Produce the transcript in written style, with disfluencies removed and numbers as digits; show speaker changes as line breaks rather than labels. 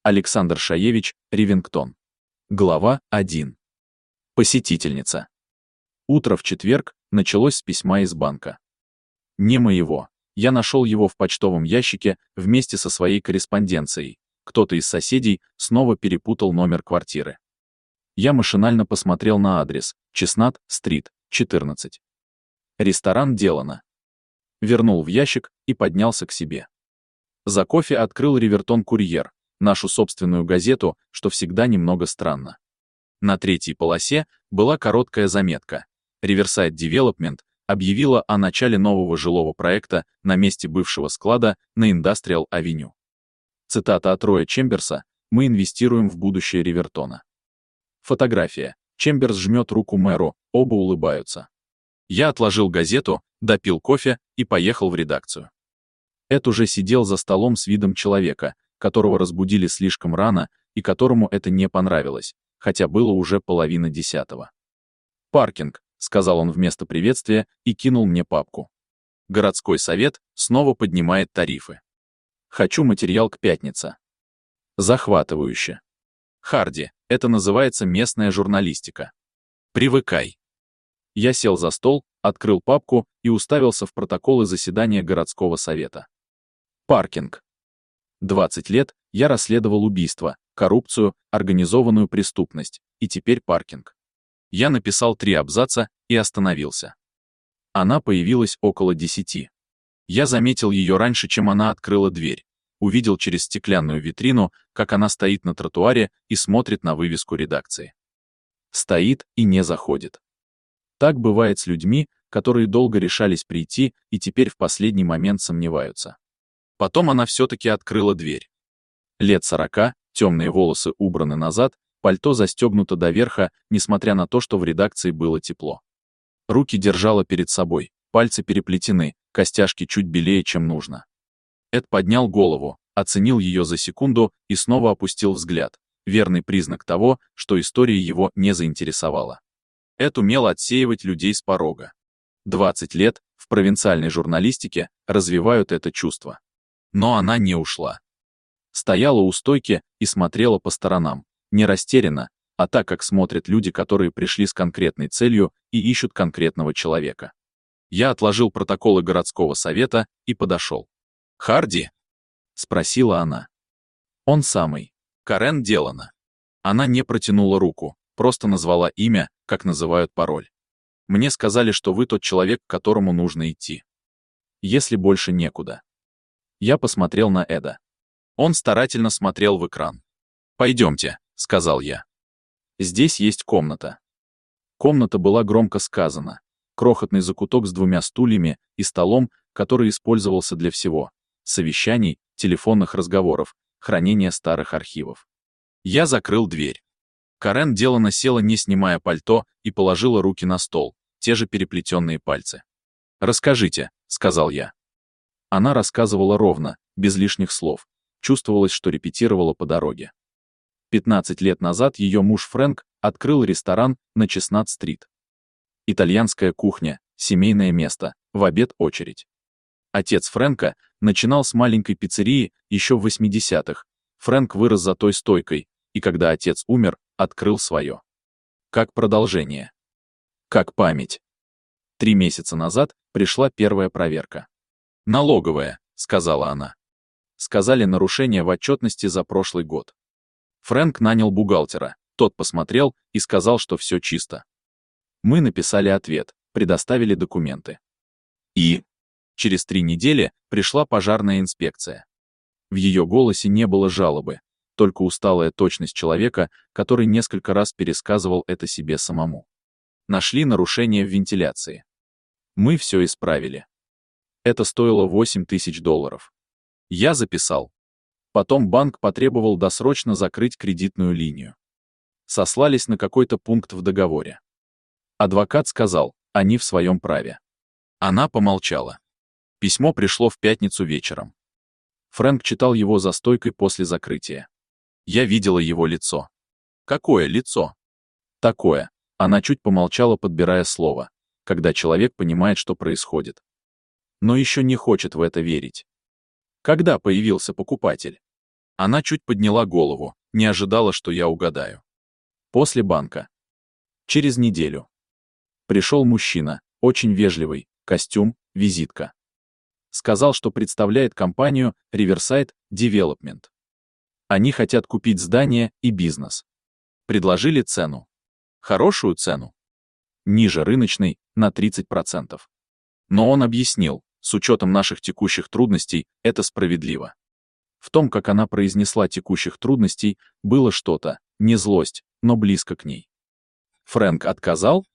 Александр Шаевич, Ривингтон. Глава 1. Посетительница. Утро в четверг началось с письма из банка. Не моего. Я нашел его в почтовом ящике вместе со своей корреспонденцией. Кто-то из соседей снова перепутал номер квартиры. Я машинально посмотрел на адрес: Честнат-стрит, 14. Ресторан Делано. Вернул в ящик и поднялся к себе. За кофе открыл Ривертон-Курьер, нашу собственную газету, что всегда немного странно. На третьей полосе была короткая заметка. Riverside Development объявила о начале нового жилого проекта на месте бывшего склада на Индастриал-авеню. Цитата от Роя Чемберса: «Мы инвестируем в будущее Ривертона». Фотография. Чемберс жмет руку мэру, оба улыбаются. Я отложил газету, допил кофе и поехал в редакцию. Эд уже сидел за столом с видом человека, которого разбудили слишком рано и которому это не понравилось, хотя было уже 9:30. «Паркинг», — сказал он вместо приветствия и кинул мне папку. «Городской совет снова поднимает тарифы. Хочу материал к пятнице». Захватывающе. Харди, это называется местная журналистика. Привыкай. Я сел за стол, открыл папку и уставился в протоколы заседания городского совета. Паркинг. 20 лет я расследовал убийство, коррупцию, организованную преступность, и теперь паркинг. Я написал 3 абзаца и остановился. Она появилась около 10. Я заметил ее раньше, чем она открыла дверь. Увидел через стеклянную витрину, как она стоит на тротуаре и смотрит на вывеску редакции. Стоит и не заходит. Так бывает с людьми, которые долго решались прийти и теперь в последний момент сомневаются. Потом она все-таки открыла дверь. Лет 40, темные волосы убраны назад, пальто застегнуто до верха, несмотря на то, что в редакции было тепло. Руки держала перед собой, пальцы переплетены, костяшки чуть белее, чем нужно. Эд поднял голову, оценил ее за секунду и снова опустил взгляд, верный признак того, что история его не заинтересовала. Эд умел отсеивать людей с порога. 20 лет в провинциальной журналистике развивают это чувство. Но она не ушла. Стояла у стойки и смотрела по сторонам, не растерянно, а так, как смотрят люди, которые пришли с конкретной целью и ищут конкретного человека. Я отложил протоколы городского совета и подошел. «Харди?» — спросила она. «Он самый. Карен Делано». Она не протянула руку, просто назвала имя, как называют пароль. «Мне сказали, что вы тот человек, к которому нужно идти. Если больше некуда». Я посмотрел на Эда. Он старательно смотрел в экран. «Пойдемте», — сказал я. «Здесь есть комната». Комната была громко сказана. Крохотный закуток с 2 стульями и столом, который использовался для всего: совещаний, телефонных разговоров, хранения старых архивов. Я закрыл дверь. Карен Делано села, не снимая пальто, и положила руки на стол, те же переплетенные пальцы. «Расскажите», — сказал я. Она рассказывала ровно, без лишних слов. Чувствовалось, что репетировала по дороге. 15 лет назад ее муж Фрэнк открыл ресторан на Честнат-стрит. Итальянская кухня, семейное место, в обед очередь. Отец Фрэнка начинал с маленькой пиццерии еще в 80-х. Фрэнк вырос за той стойкой, и когда отец умер, открыл свое. Как продолжение. Как память. 3 месяца назад пришла первая проверка. «Налоговая», — сказала она. Сказали нарушение в отчетности за прошлый год. Фрэнк нанял бухгалтера, тот посмотрел и сказал, что все чисто. Мы написали ответ, предоставили документы. И через 3 недели пришла пожарная инспекция. В ее голосе не было жалобы, только усталая точность человека, который несколько раз пересказывал это себе самому. Нашли нарушение в вентиляции. Мы все исправили. Это стоило $8000. Я записал. Потом банк потребовал досрочно закрыть кредитную линию. Сослались на какой-то пункт в договоре. Адвокат сказал, они в своем праве. Она помолчала. Письмо пришло в пятницу вечером. Фрэнк читал его за стойкой после закрытия. Я видела его лицо. Какое лицо? Такое. Она чуть помолчала, подбирая слово, когда человек понимает, что происходит. Но еще не хочет в это верить. Когда появился покупатель? Она чуть подняла голову, не ожидала, что я угадаю. После банка. Через неделю. Пришел мужчина, очень вежливый, костюм, визитка. Сказал, что представляет компанию Riverside Development. Они хотят купить здание и бизнес. Предложили цену. Хорошую цену. Ниже рыночной, на 30%. Но он объяснил, с учетом наших текущих трудностей, это справедливо. В том, как она произнесла текущих трудностей, было что-то, не злость, но близко к ней. Фрэнк отказал?